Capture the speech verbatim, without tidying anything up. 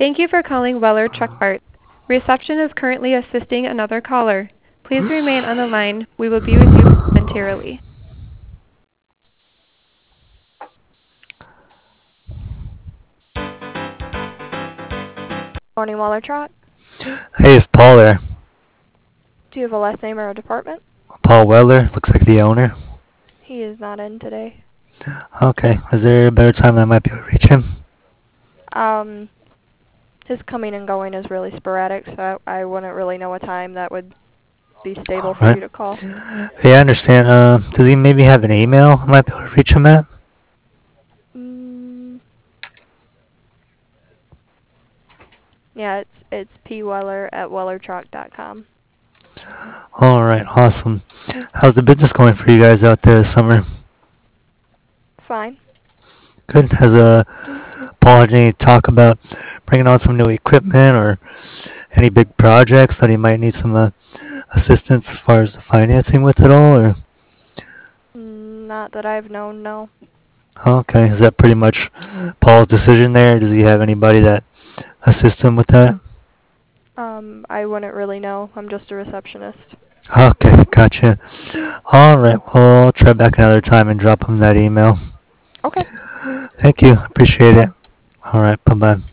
Thank you for calling Weller Truck Parts. Reception is currently assisting another caller. Please remain on the line. We will be with you momentarily. Morning, Weller Truck. Hey, it's Paul there. Do you have a last name or a department? Paul Weller, looks like the owner. He is not in today. Okay, is there a better time I might be able to reach him? Um, his coming and going is really sporadic, so I wouldn't really know a time that would be stable for Alright. you to call. Yeah, I understand. Uh, does he maybe have an email I might be able to reach him at? Mm, yeah, it's it's pweller at wellertruck dot com. Alright, awesome. How's the business going for you guys out there this summer? Fine. Good. Has uh, Paul had any talk about bringing on some new equipment or any big projects that he might need some uh, assistance as far as the financing with it all? Or Mm, not that I've known, no. okay, is that pretty much Paul's decision there? Does he have anybody that assists him with that? Um, I wouldn't really know. I'm just a receptionist. Okay, gotcha. Alright, well, I'll try back another time and drop him that email. Okay. Thank you, appreciate it. Alright, bye bye.